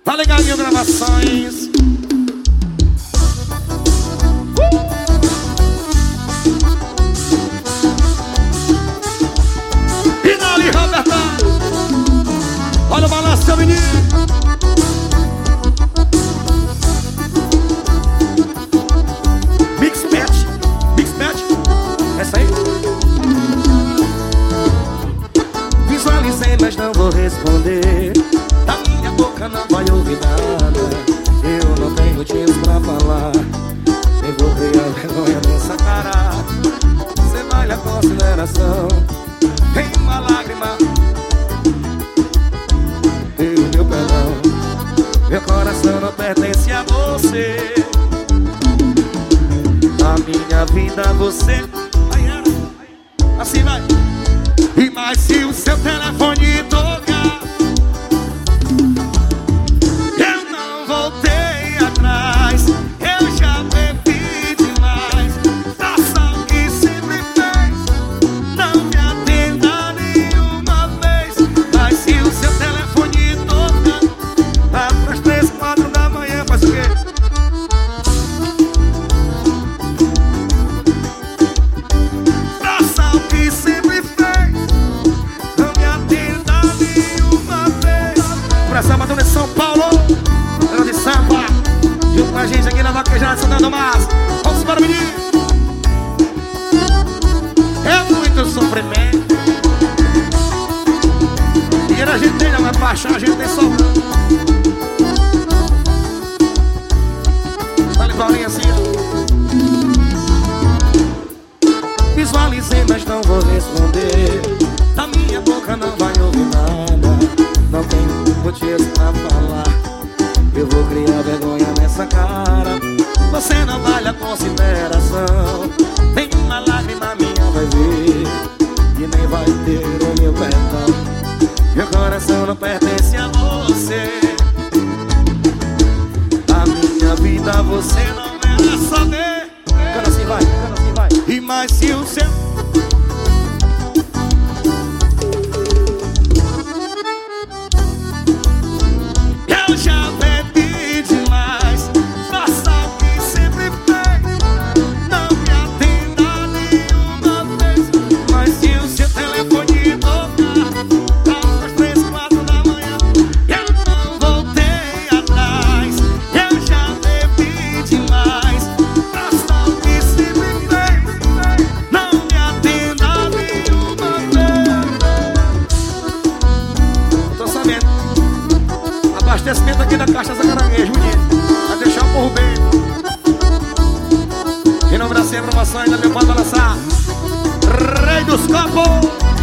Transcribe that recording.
Tá ligadinho, gravações. E dali, Roberta. Olha o balanço, seu menino. Mix Match. Essa aí? Visualizei, mas não vou responder. Da minha boca não vai ouvir nada. Eu não tenho motivos pra falar. Nem vou criar vergonha nessa cara. Você vale a consideração. Tem uma lágrima e o meu perdão. Meu coração não pertence a você. A minha vida você. Assim vai. E mais se o seu telefone tocar, eu não voltei atrás. Eu já bebi demais. Faça o que sempre fez. Não me atenda nenhuma vez. Mas se o seu telefone tocar lá pras 3, 4 da manhã, faz o quê? Faça o que sempre fez. Não me atenda nenhuma vez. Pra samba do São Paulo, grande samba, junto com a gente aqui na Vaquejada de Santana do Mas. Vamos para o menino. É muito sofrimento. Dinheiro a gente tem, não é paixão, a gente tem sobrando. Dá-lhe Paulinho assim, ó. Visualizei, mas não vou responder. Da minha boca não vai ouvir nada. Não tenho motivos pra falar. Eu vou criar vergonha nessa cara. Você não vale a consideração. Nem uma lágrima minha vai ver. E nem vai ter o meu perdão. Meu coração não pertence a você. A minha vida você não merece saber. Canta assim vai, canta assim vai. E mais se o seu... Eu já bebi demais. Faça o que sempre fez. Não me atenda nenhuma vez. Mas se o seu telefone tocar às 3, 4 da manhã, eu não voltei atrás. Eu já bebi demais. Faça o que sempre fez. Não me atenda nenhuma vez. Eu tô sabendo. Abastecimento aqui da Caixa Caranguejo, menino. Vai deixar o povo bem. Em nome da Sem Promoção, ainda meu pode balançar. Rei dos Copos.